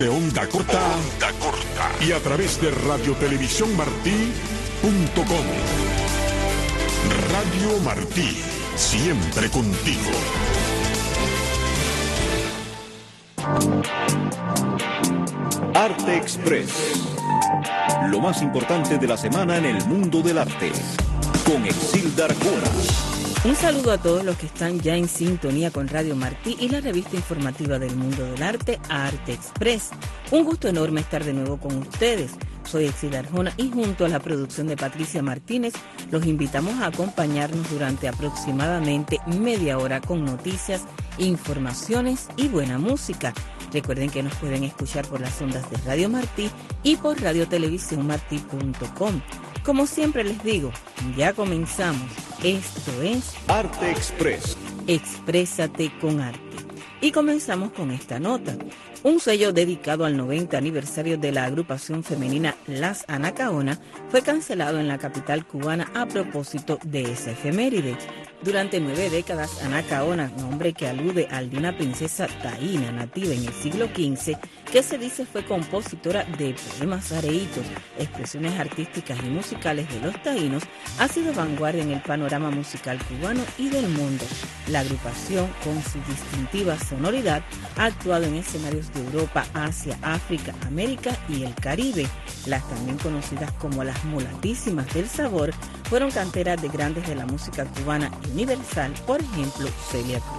De onda corta y a través de radiotelevisiónmartí.com. Radio Martí, siempre contigo. Arte Express. Lo más importante de la semana en el mundo del arte. Con Exilda Arjona. Un saludo a todos los que están ya en sintonía con Radio Martí y la revista informativa del mundo del arte, Arte Express. Un gusto enorme estar de nuevo con ustedes. Soy Exilda Arjona y junto a la producción de Patricia Martínez los invitamos a acompañarnos durante aproximadamente media hora con noticias, informaciones y buena música. Recuerden que nos pueden escuchar por las ondas de Radio Martí y por radiotelevisiónmartí.com. Como siempre les digo, ya comenzamos. Esto es Arte Express. Exprésate con arte. Y comenzamos con esta nota. Un sello dedicado al 90 aniversario de la agrupación femenina Las Anacaona fue cancelado en la capital cubana a propósito de esa efeméride. Durante 9 décadas, Anacaona, nombre que alude al de una princesa taína nativa en el siglo XV, que se dice fue compositora de poemas areítos, expresiones artísticas y musicales de los taínos, ha sido vanguardia en el panorama musical cubano y del mundo. La agrupación, con su distintiva sonoridad, ha actuado en escenarios de Europa, Asia, África, América y el Caribe. Las también conocidas como las Mulatísimas del Sabor fueron canteras de grandes de la música cubana y universal, por ejemplo, Celia Cruz.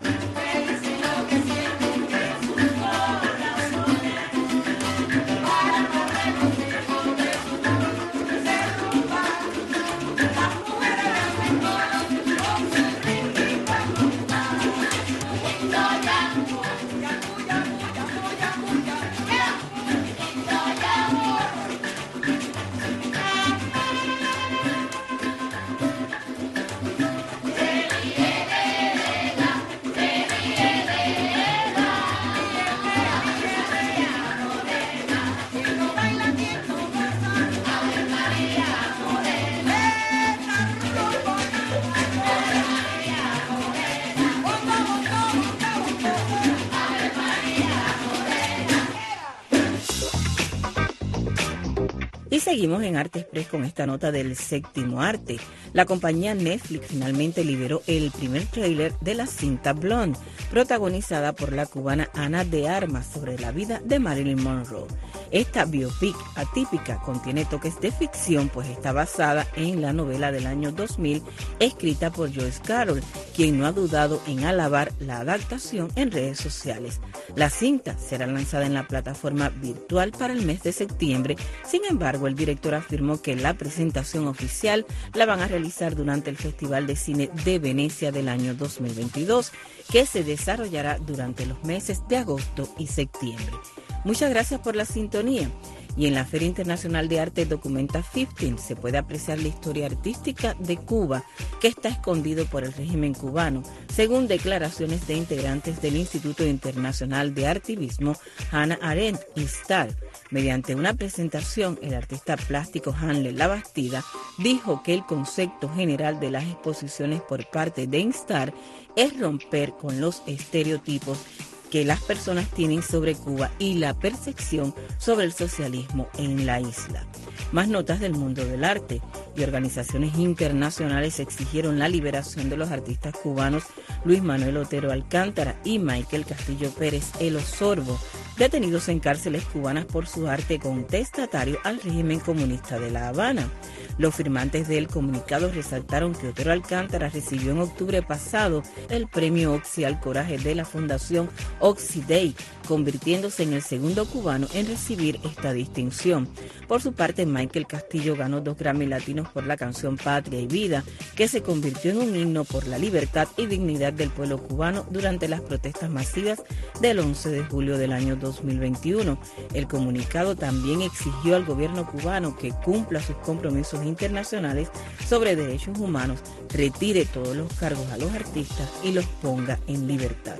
Y seguimos en Arte Express con esta nota del séptimo arte. La compañía Netflix finalmente liberó el primer tráiler de la cinta Blonde, protagonizada por la cubana Ana de Armas, sobre la vida de Marilyn Monroe. Esta biopic atípica contiene toques de ficción, pues está basada en la novela del año 2000, escrita por Joyce Carol, quien no ha dudado en alabar la adaptación en redes sociales. La cinta será lanzada en la plataforma virtual para el mes de septiembre. Sin embargo, el director afirmó que la presentación oficial la van a realizar durante el Festival de Cine de Venecia del año 2022, que se desarrollará durante los meses de agosto y septiembre. Muchas gracias por la sintonía. Y en la Feria Internacional de Arte Documenta 15 se puede apreciar la historia artística de Cuba, que está escondido por el régimen cubano, según declaraciones de integrantes del Instituto Internacional de Artivismo Hannah Arendt, INSTAR. Mediante una presentación, el artista plástico Hanley Labastida dijo que el concepto general de las exposiciones por parte de INSTAR es romper con los estereotipos que las personas tienen sobre Cuba y la percepción sobre el socialismo en la isla. Más notas del mundo del arte. Y organizaciones internacionales exigieron la liberación de los artistas cubanos Luis Manuel Otero Alcántara y Michael Castillo Pérez El Osorbo, detenidos en cárceles cubanas por su arte contestatario al régimen comunista de La Habana. Los firmantes del comunicado resaltaron que Otero Alcántara recibió en octubre pasado el premio Oxy al Coraje de la Fundación Oxy Day, convirtiéndose en el segundo cubano en recibir esta distinción. Por su parte, Michael Castillo ganó 2 Grammy Latinos por la canción Patria y Vida, que se convirtió en un himno por la libertad y dignidad del pueblo cubano durante las protestas masivas del 11 de julio del año 2021. El comunicado también exigió al gobierno cubano que cumpla sus compromisos internacionales sobre derechos humanos, retire todos los cargos a los artistas y los ponga en libertad.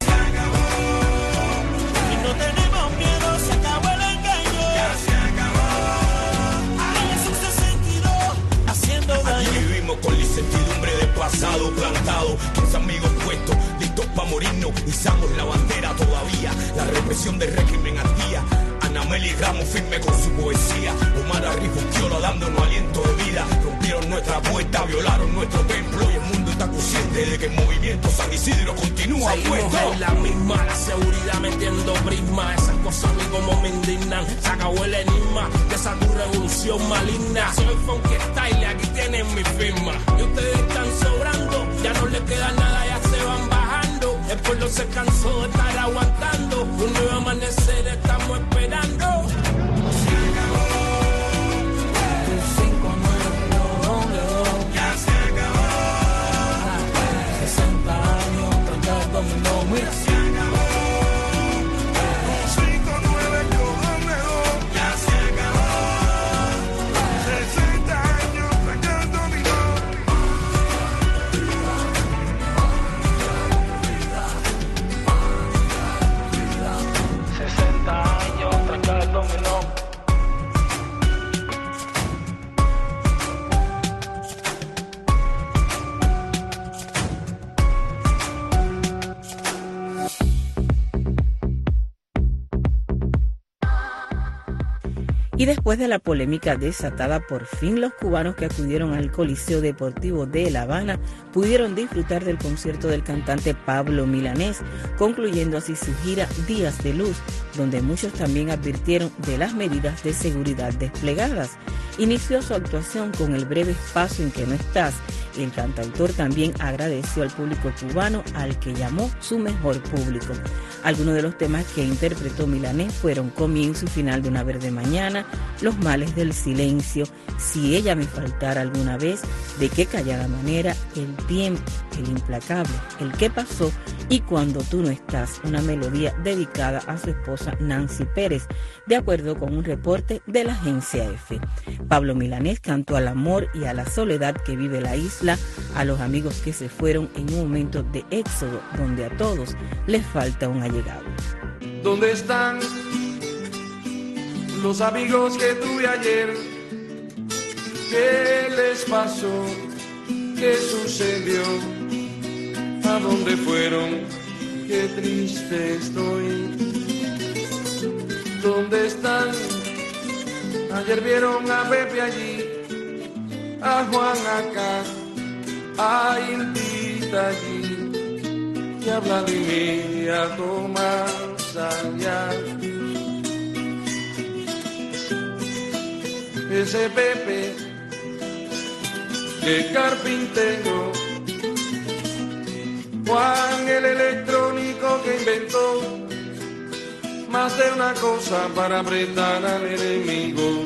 Con la incertidumbre del pasado plantado, 15 amigos puestos, listos para morirnos, izamos la bandera todavía, la represión del régimen ardía, firme con su poesía. Omar Arrijuquiola dándonos aliento de vida. Rompieron nuestra puerta, violaron nuestro templo y el mundo está consciente de que el movimiento San Isidro continúa puesto. Es la misma, la seguridad metiendo prisma. Esas cosas a mí como me indignan. Se acabó el enigma de esa tu revolución maligna. Soy Funky Style, aquí tienen mi firma. Y ustedes están sobrando, ya no les queda nada, ya se van bajando. El pueblo se cansó de estar aguantando. Un nuevo amanecer estamos esperando. Se acabó. El 5-9 ya se acabó. 60 años tratando dominó, mira. Se acabó. 5-9 ya se acabó. 60 años tratando dominó. 60 años tratando dominó. Y después de la polémica desatada, por fin los cubanos que acudieron al Coliseo Deportivo de La Habana pudieron disfrutar del concierto del cantante Pablo Milanés, concluyendo así su gira Días de Luz, donde muchos también advirtieron de las medidas de seguridad desplegadas. Inició su actuación con el breve espacio en que no estás. El cantautor también agradeció al público cubano, al que llamó su mejor público. Algunos de los temas que interpretó Milanés fueron Comienzo y Final de una Verde Mañana, Los Males del Silencio, Si ella me faltara alguna vez, De qué callada manera, El Tiempo, El Implacable, El que pasó y Cuando tú no estás, una melodía dedicada a su esposa Nancy Pérez, de acuerdo con un reporte de la agencia EFE. Pablo Milanés cantó al amor y a la soledad que vive la isla, a los amigos que se fueron en un momento de éxodo donde a todos les falta un allegado. ¿Dónde están los amigos que tuve ayer? ¿Qué les pasó? ¿Qué sucedió? ¿A dónde fueron? Qué triste estoy. ¿Dónde están? Ayer vieron a Pepe allí, a Juan acá, a Intita allí, y a Vladimir y a Tomás allá. Ese Pepe, que carpintero, Juan el electrónico que inventó más de una cosa para apretar al enemigo.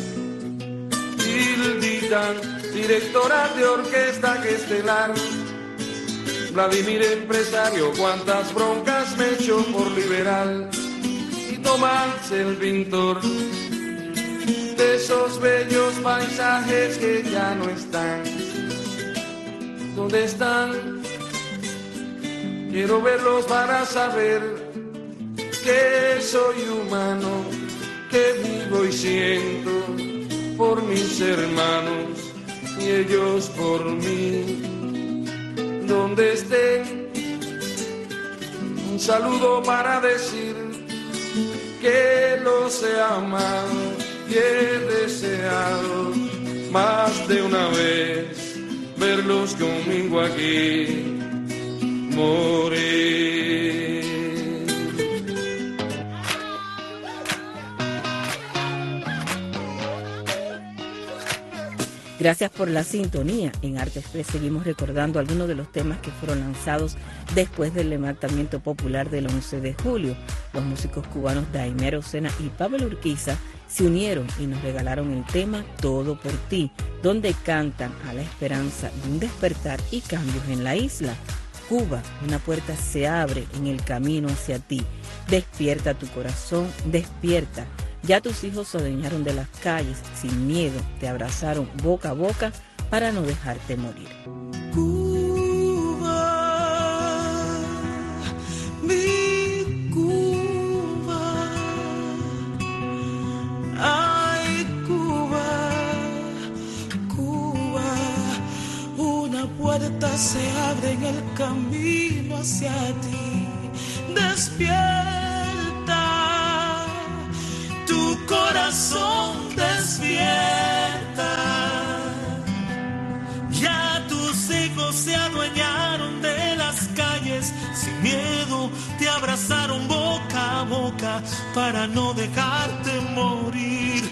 Hildita, directora de orquesta que estelar. Vladimir empresario, cuántas broncas me echó por liberal. Y Tomás el pintor de esos bellos paisajes que ya no están. ¿Dónde están? Quiero verlos para saber que soy humano, que vivo y siento por mis hermanos y ellos por mí. Donde estén, un saludo para decir que los he amado y he deseado más de una vez verlos conmigo aquí morir. Gracias por la sintonía. En Arte Express seguimos recordando algunos de los temas que fueron lanzados después del levantamiento popular del 11 de julio. Los músicos cubanos Daimé Arocena y Pablo Urquiza se unieron y nos regalaron el tema Todo por ti, donde cantan a la esperanza de un despertar y cambios en la isla. Cuba, una puerta se abre en el camino hacia ti. Despierta tu corazón, despierta. Ya tus hijos se adueñaron de las calles sin miedo, te abrazaron boca a boca para no dejarte morir. Cuba, mi Cuba, ay Cuba, Cuba, una puerta se abre en el camino hacia ti. Despierta tu corazón. corazón despierta. Ya tus hijos se adueñaron de las calles, sin miedo te abrazaron boca a boca para no dejarte morir.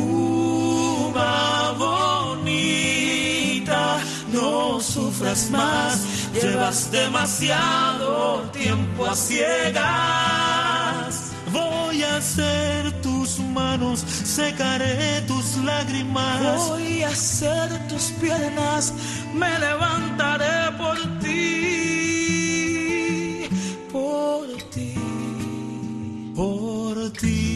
Cuba bonita, no sufras más, llevas demasiado tiempo a ciegas. Voy a ser tus manos, secaré tus lágrimas. Voy a ser tus piernas, me levantaré por ti, por ti, por ti.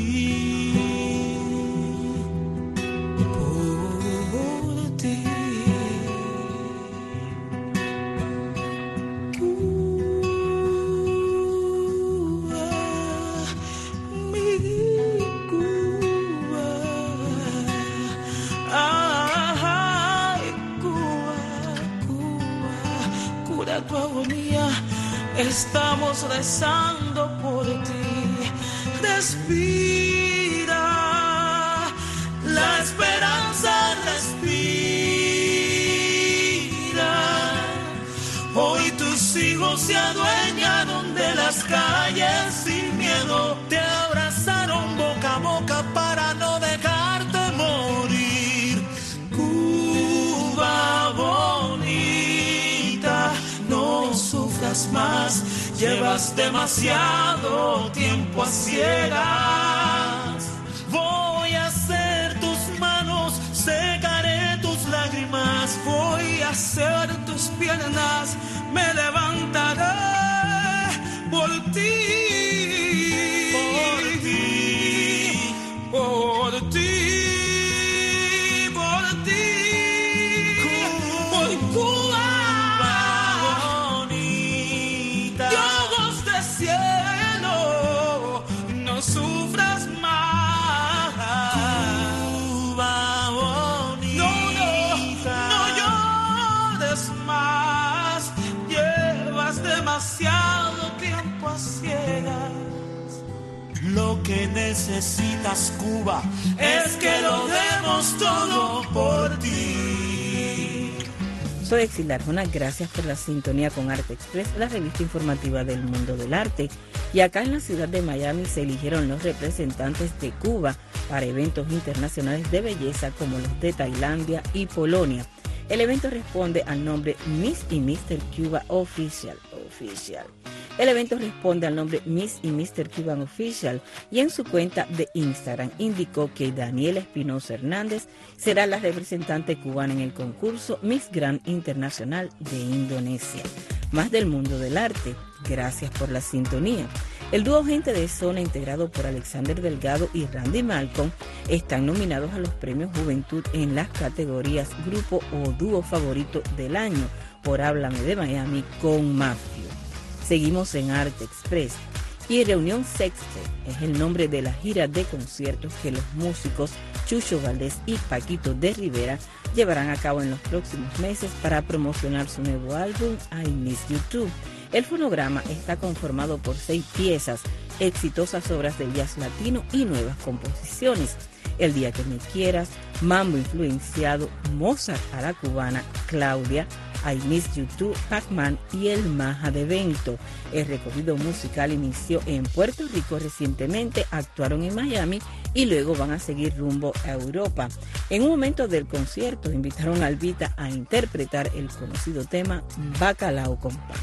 Tu agonía, estamos rezando por ti. Respira, la esperanza respira. Hoy tus hijos se adueñaron de las calles sin miedo, te abrazaron boca a boca para no dejarte morir. Cuba bonita, no sufras más, llevas demasiado tiempo a ciegas. Voy a ser tus manos, secaré tus lágrimas. Voy a ser tus piernas, me levantaré por ti, por ti, por ti. Lo que necesitas, Cuba, es que lo demos todo por ti. Soy Exilda Arjona, gracias por la sintonía con Arte Express, la revista informativa del mundo del arte. Y acá en la ciudad de Miami se eligieron los representantes de Cuba para eventos internacionales de belleza como los de Tailandia y Polonia. El evento responde al nombre Miss y Mr. Cuba Official. El evento responde al nombre Miss y Mr. Cuban Official y en su cuenta de Instagram indicó que Daniela Espinosa Hernández será la representante cubana en el concurso Miss Grand Internacional de Indonesia. Más del mundo del arte, gracias por la sintonía. El dúo Gente de Zona, integrado por Alexander Delgado y Randy Malcolm, están nominados a los premios Juventud en las categorías Grupo o Dúo Favorito del Año por Háblame de Miami con Mafio. Seguimos en Arte Express y Reunión Sextet es el nombre de la gira de conciertos que los músicos Chucho Valdés y Paquito de Rivera llevarán a cabo en los próximos meses para promocionar su nuevo álbum I Miss You Too. El fonograma está conformado por 6 piezas, exitosas obras del jazz latino y nuevas composiciones. El día que me quieras, mambo influenciado, Mozart a la cubana, Claudia, I Miss You Too, Pac-Man y El Maja de Bento. El recorrido musical inició en Puerto Rico recientemente, actuaron en Miami y luego van a seguir rumbo a Europa. En un momento del concierto invitaron a Albita a interpretar el conocido tema Bacalao con Pan.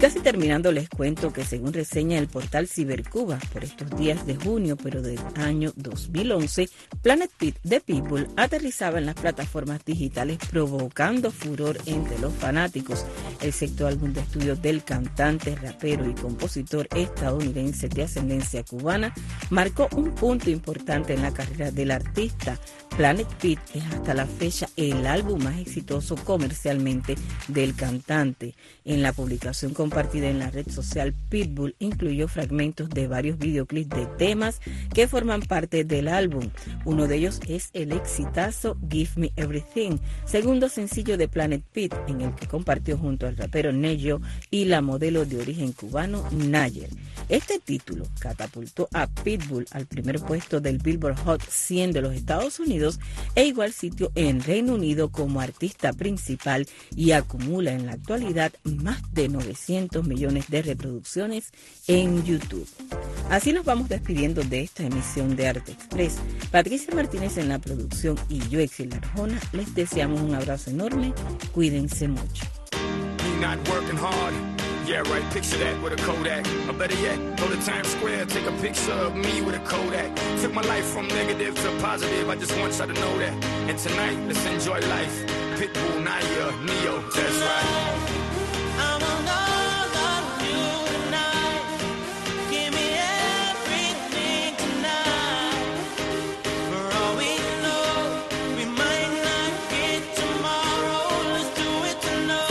casi terminando les cuento que según reseña el portal Cibercuba por estos días de junio, pero del año 2011, Planet Beat de Pitbull aterrizaba en las plataformas digitales provocando furor entre los fanáticos. El sexto álbum de estudio del cantante, rapero y compositor estadounidense de ascendencia cubana marcó un punto importante en la carrera del artista. Planet Beat es hasta la fecha el álbum más exitoso comercialmente del cantante. En la publicación compartida en la red social, Pitbull incluyó fragmentos de varios videoclips de temas que forman parte del álbum. Uno de ellos es el exitazo Give Me Everything, segundo sencillo de Planet Beat, en el que compartió junto al rapero Neyo y la modelo de origen cubano Nayer. Este título catapultó a Pitbull al primer puesto del Billboard Hot 100 de los Estados Unidos e igual sitio en Reino Unido como artista principal y acumula en la actualidad más de 900 millones de reproducciones en YouTube. Así nos vamos despidiendo de esta emisión de Arte Express. Patricia Martínez en la producción y yo, Exilda Arjona, les deseamos un abrazo enorme. Cuídense mucho. Yeah, right, picture that with a Kodak. Or better yet, go to Times Square, take a picture of me with a Kodak. Took my life from negative to positive, I just want y'all to know that. And tonight, let's enjoy life. Pitbull, Naya, Neo, that's right. I'm on all of you tonight. Give me everything tonight. For all we know, we might not get tomorrow. Let's do it tonight.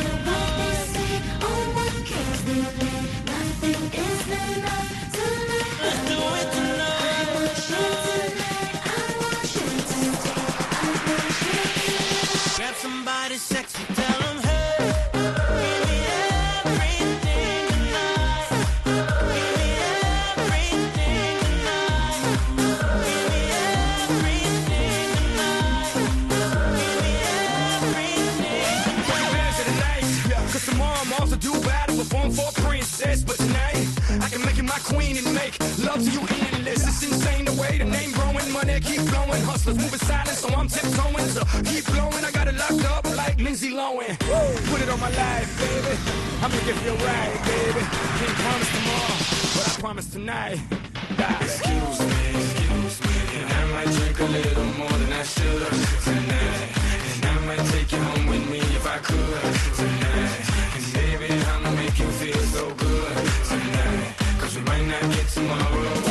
Somebody sexy, tell them, hey, give me everything tonight. Give me everything tonight. Give me everything tonight. Give me everything. Put your hands to the night, cause tomorrow I'm also due battle, perform for a princess. But tonight, I can make you my queen and make love to you endless. It's insane the way the name growing, money keep flowing. Hustlers moving silent, so I'm tiptoeing. So keep blowing, I got it locked up like Lindsay Lohan. Put it on my life, baby. I'll make it feel right, baby. Can't promise tomorrow, but I promise tonight. Excuse me, and I might drink a little more than I should tonight. And I might take you home with me if I could tonight. And baby, I'ma make you feel so good tonight. Cause we might not get tomorrow.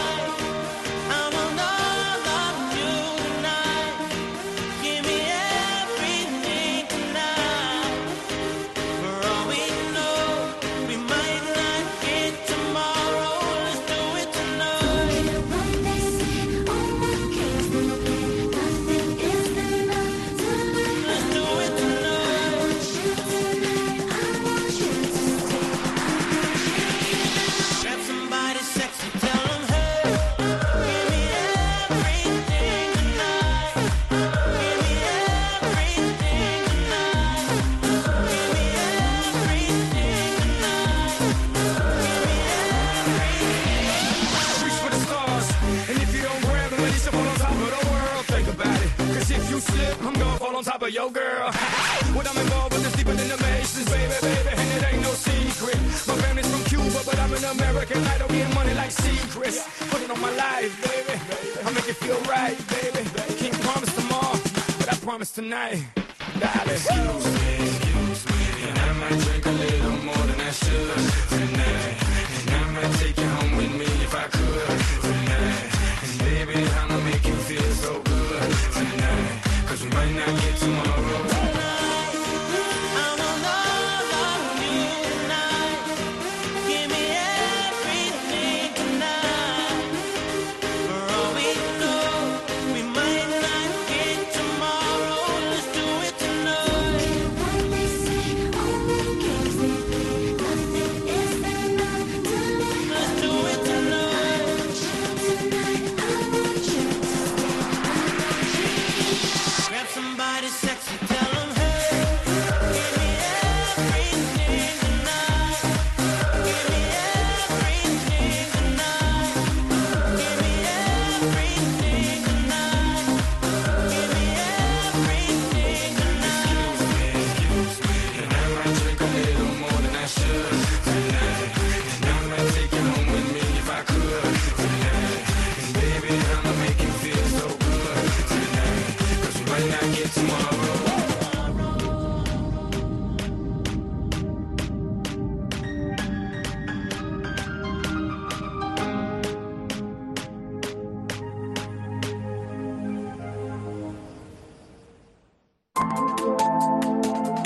Yo, girl, what I'm involved with is deeper than the Masons, baby, and it ain't no secret. My family's from Cuba, but I'm an American. I don't get money like secrets. Put it on my life, baby. I'll make it feel right, baby. Can't promise tomorrow, but I promise tonight. Darling, excuse me, and I might drink a little more than I should tonight. And I might take you home with me if I could tonight. And baby, I'ma make you feel so good tonight. Cause we might not get tomorrow.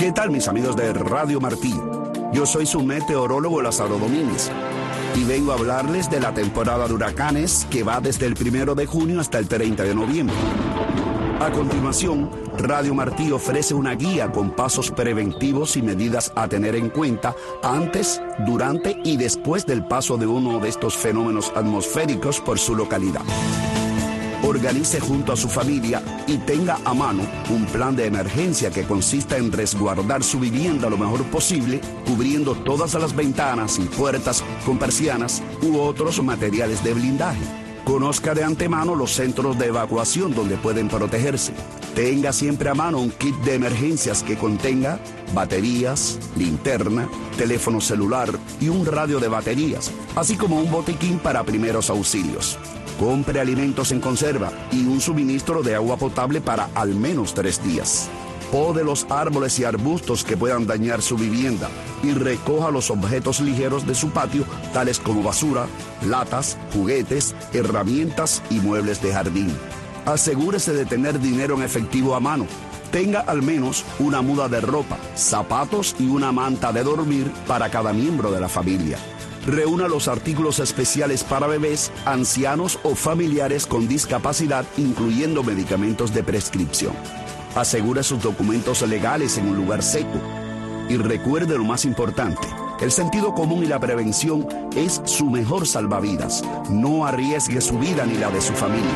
¿Qué tal, mis amigos de Radio Martí? Yo soy su meteorólogo Lázaro Domínguez y vengo a hablarles de la temporada de huracanes que va desde el 1 de junio hasta el 30 de noviembre. A continuación, Radio Martí ofrece una guía con pasos preventivos y medidas a tener en cuenta antes, durante y después del paso de uno de estos fenómenos atmosféricos por su localidad. Organice junto a su familia y tenga a mano un plan de emergencia que consista en resguardar su vivienda lo mejor posible, cubriendo todas las ventanas y puertas con persianas u otros materiales de blindaje. Conozca de antemano los centros de evacuación donde pueden protegerse. Tenga siempre a mano un kit de emergencias que contenga baterías, linterna, teléfono celular y un radio de baterías, así como un botiquín para primeros auxilios. Compre alimentos en conserva y un suministro de agua potable para al menos 3 días. Pode los árboles y arbustos que puedan dañar su vivienda y recoja los objetos ligeros de su patio, tales como basura, latas, juguetes, herramientas y muebles de jardín. Asegúrese de tener dinero en efectivo a mano. Tenga al menos una muda de ropa, zapatos y una manta de dormir para cada miembro de la familia. Reúna los artículos especiales para bebés, ancianos o familiares con discapacidad, incluyendo medicamentos de prescripción. Asegure sus documentos legales en un lugar seco. Y recuerde lo más importante: el sentido común y la prevención es su mejor salvavidas. No arriesgue su vida ni la de su familia.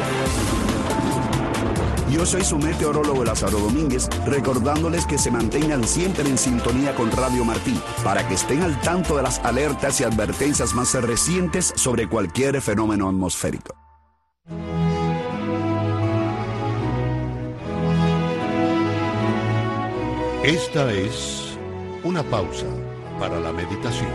Yo soy su meteorólogo Lázaro Domínguez, recordándoles que se mantengan siempre en sintonía con Radio Martí para que estén al tanto de las alertas y advertencias más recientes sobre cualquier fenómeno atmosférico. Esta es una pausa para la meditación.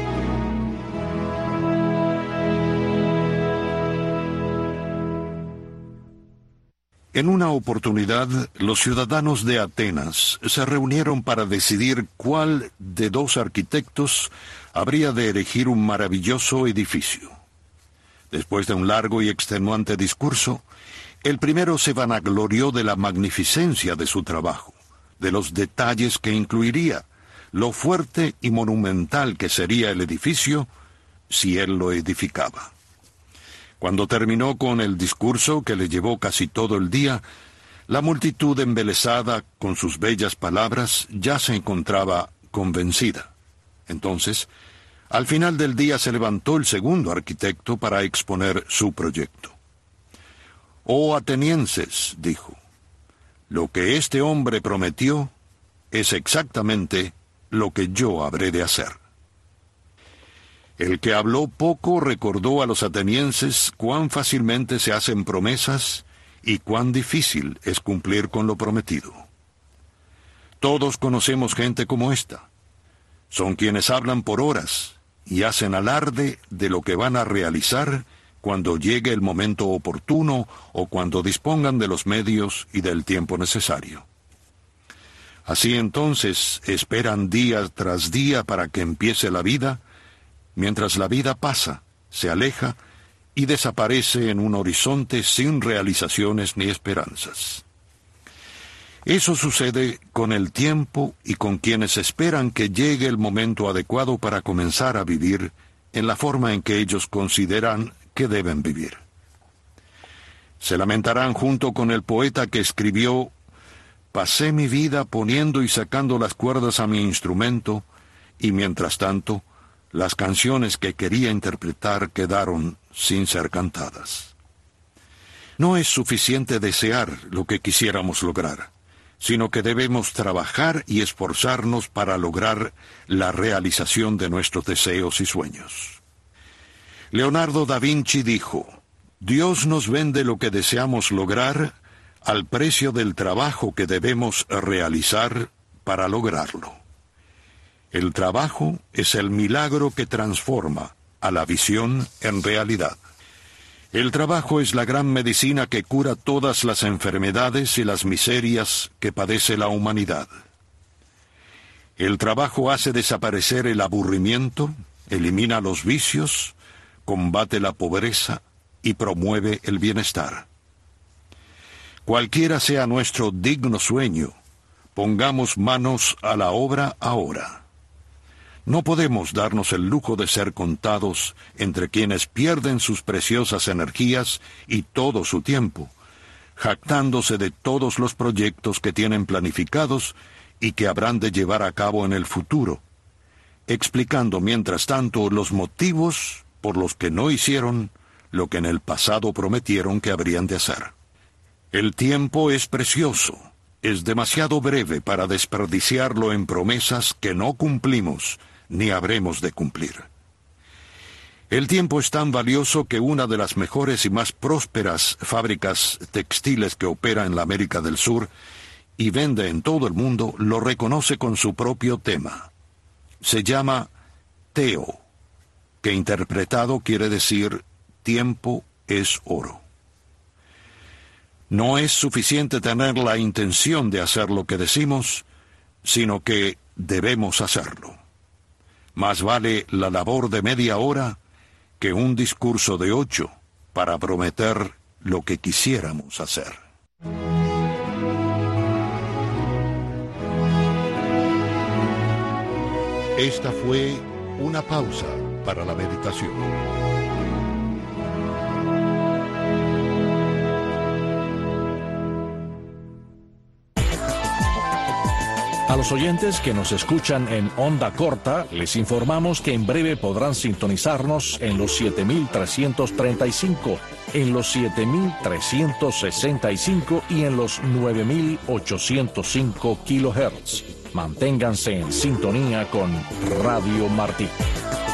En una oportunidad, los ciudadanos de Atenas se reunieron para decidir cuál de 2 arquitectos habría de erigir un maravilloso edificio. Después de un largo y extenuante discurso, el primero se vanaglorió de la magnificencia de su trabajo, de los detalles que incluiría, lo fuerte y monumental que sería el edificio si él lo edificaba. Cuando terminó con el discurso, que le llevó casi todo el día, la multitud embelesada con sus bellas palabras ya se encontraba convencida. Entonces, al final del día se levantó el segundo arquitecto para exponer su proyecto. «Oh atenienses», dijo, «lo que este hombre prometió es exactamente lo que yo habré de hacer». El que habló poco recordó a los atenienses cuán fácilmente se hacen promesas y cuán difícil es cumplir con lo prometido. Todos conocemos gente como esta. Son quienes hablan por horas y hacen alarde de lo que van a realizar cuando llegue el momento oportuno o cuando dispongan de los medios y del tiempo necesario. Así entonces esperan día tras día para que empiece la vida, mientras la vida pasa, se aleja y desaparece en un horizonte sin realizaciones ni esperanzas. Eso sucede con el tiempo y con quienes esperan que llegue el momento adecuado para comenzar a vivir en la forma en que ellos consideran que deben vivir. Se lamentarán junto con el poeta que escribió: «Pasé mi vida poniendo y sacando las cuerdas a mi instrumento, y mientras tanto, las canciones que quería interpretar quedaron sin ser cantadas». No es suficiente desear lo que quisiéramos lograr, sino que debemos trabajar y esforzarnos para lograr la realización de nuestros deseos y sueños. Leonardo da Vinci dijo: «Dios nos vende lo que deseamos lograr al precio del trabajo que debemos realizar para lograrlo». El trabajo es el milagro que transforma a la visión en realidad. El trabajo es la gran medicina que cura todas las enfermedades y las miserias que padece la humanidad. El trabajo hace desaparecer el aburrimiento, elimina los vicios, combate la pobreza y promueve el bienestar. Cualquiera sea nuestro digno sueño, Pongamos manos a la obra ahora. No podemos darnos el lujo de ser contados entre quienes pierden sus preciosas energías y todo su tiempo, jactándose de todos los proyectos que tienen planificados y que habrán de llevar a cabo en el futuro, explicando mientras tanto los motivos por los que no hicieron lo que en el pasado prometieron que habrían de hacer. El tiempo es precioso, es demasiado breve para desperdiciarlo en promesas que no cumplimos ni habremos de cumplir. El tiempo es tan valioso que una de las mejores y más prósperas fábricas textiles que opera en la América del Sur y vende en todo el mundo lo reconoce con su propio tema. Se llama Teo, que interpretado quiere decir tiempo es oro. No es suficiente tener la intención de hacer lo que decimos, sino que debemos hacerlo. Más vale la labor de media hora que un discurso de 8 para prometer lo que quisiéramos hacer. Esta fue una pausa para la meditación. A los oyentes que nos escuchan en onda corta, les informamos que en breve podrán sintonizarnos en los 7.335, en los 7.365 y en los 9.805 kilohertz. Manténganse en sintonía con Radio Martí.